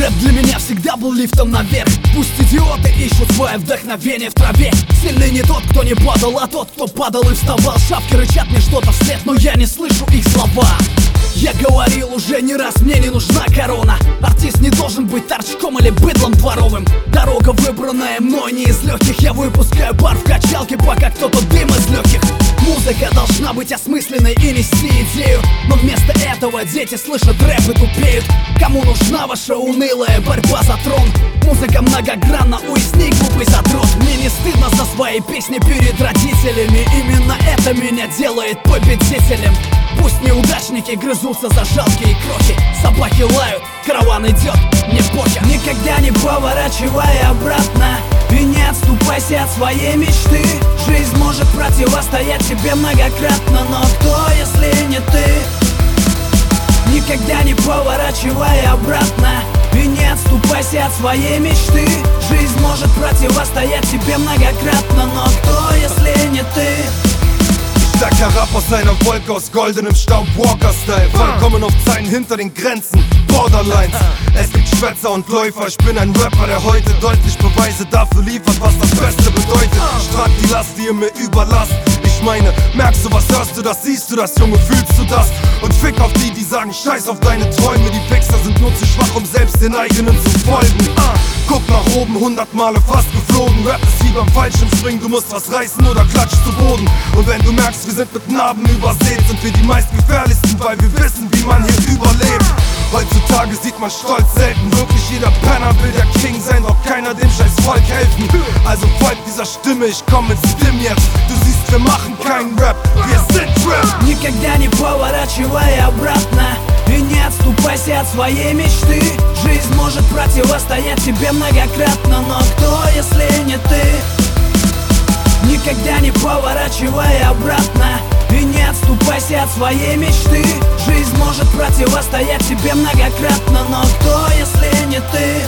Рэп для меня всегда был лифтом наверх. Пусть идиоты ищут свое вдохновение в траве. Сильный не тот, кто не падал, а тот, кто падал и вставал. Шапки рычат мне что-то вслед, но я не слышу их слова. Я говорил уже не раз, мне не нужна корона. Артист не должен быть торчком или быдлом дворовым. Дорога, выбранная мной, не из легких. Я выпускаю пар в качалке, пока кто-то дым из легких. Музыка должна быть осмысленной и нести идею, но вместо этого дети слышат рэп и тупеют. Кому нужна ваша унылая борьба за трон? Музыка многогранна, уясни, глупый задрот. Мне не стыдно за свои песни перед родителями. Именно это меня делает победителем. Пусть неудачники грызутся за жалкие крохи. Собаки лают, караван идет, мне похер. Никогда не поворачивай обратно и не отступайся от своей мечты. Жизнь может противостоять тебе многократно, но кто, если не ты? Никогда не поворачивай обратно и не отступайся от своей мечты. Жизнь может противостоять тебе многократно, но кто, если не ты? Der herab aus einer Wolke aus goldenem Staub, Walker-Style. Vollkommen auf Zeiten hinter den Grenzen, Borderlines. Es gibt Schwätzer und Läufer, ich bin ein Rapper, der heute deutlich Beweise dafür liefert, was das Beste bedeutet. Ich trag die Last, die ihr mir überlasst. Ich meine, merkst du was, hörst du das, siehst du das, Junge, fühlst du das? Und fick auf die, die sagen, scheiß auf deine Träume. Die Wichser sind nur zu schwach, um selbst den eigenen zu folgen. Guck nach oben, 100 Male fast geflogen. Rap ist wie beim Fallschirmspringen, du musst was reißen oder klatschst zu Boden. Und wenn du merkst, wir sind mit Narben übersät, sind wir die meistgefährlichsten, weil wir wissen, wie man hier überlebt. Heutzutage sieht man Stolz selten, wirklich jeder Penner will der King sein, doch keiner dem scheiß Volk helfen. Also folgt dieser Stimme, ich komm mit Stim jetzt. Du siehst, wir machen keinen Rap, wir sind Rap. Никогда не поворачивай обратно и не отступайся от своей мечты. Жизнь может противостоять тебе многократно, но кто, если не ты? Никогда не поворачивай обратно и не отступайся от своей мечты. Жизнь может противостоять тебе многократно, но кто, если не ты?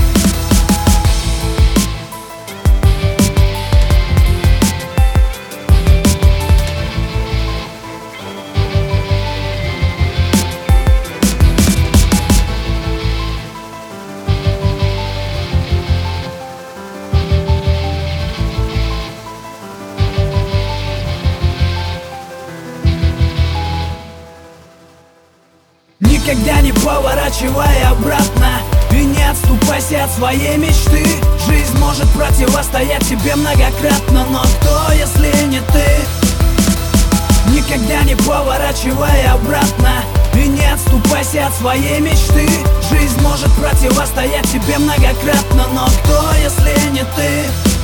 Никогда не поворачивай обратно и не отступайся от своей мечты. Жизнь может противостоять тебе многократно, но кто, если не ты? Никогда не поворачивай обратно и не отступайся от своей мечты. Жизнь может противостоять тебе многократно, но кто, если не ты?